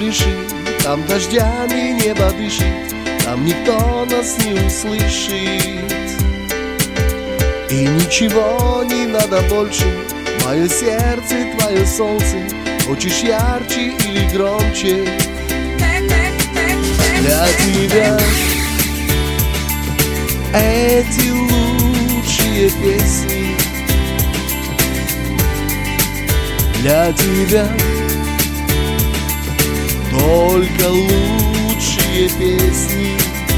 тиши, там дождями небо дышит, там никто нас не услышит. И ничего не надо больше, мое сердце, твое солнце. Хочешь ярче или громче? Для тебя эти лучшие песни. Для тебя только лучшие песни.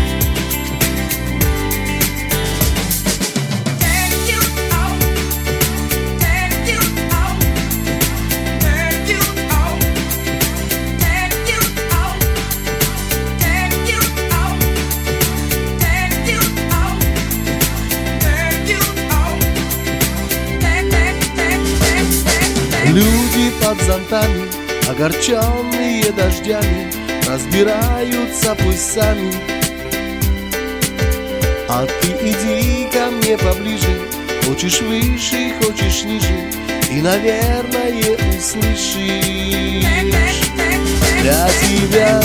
Люди под зонтами, огорченные дождями, разбираются пусть сами. А ты иди ко мне поближе, хочешь выше, хочешь ниже, и, наверное, услышишь. Для тебя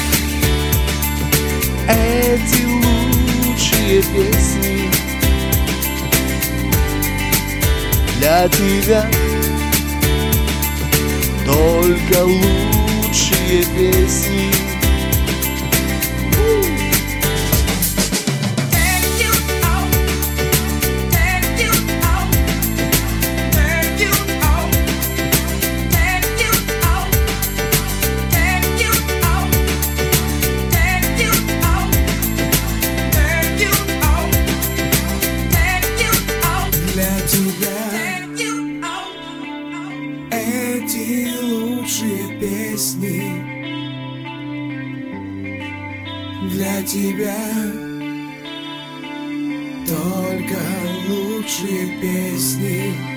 эти лучшие песни. Для тебя только лучшие песни. Эти лучшие песни. Для тебя только лучшие песни.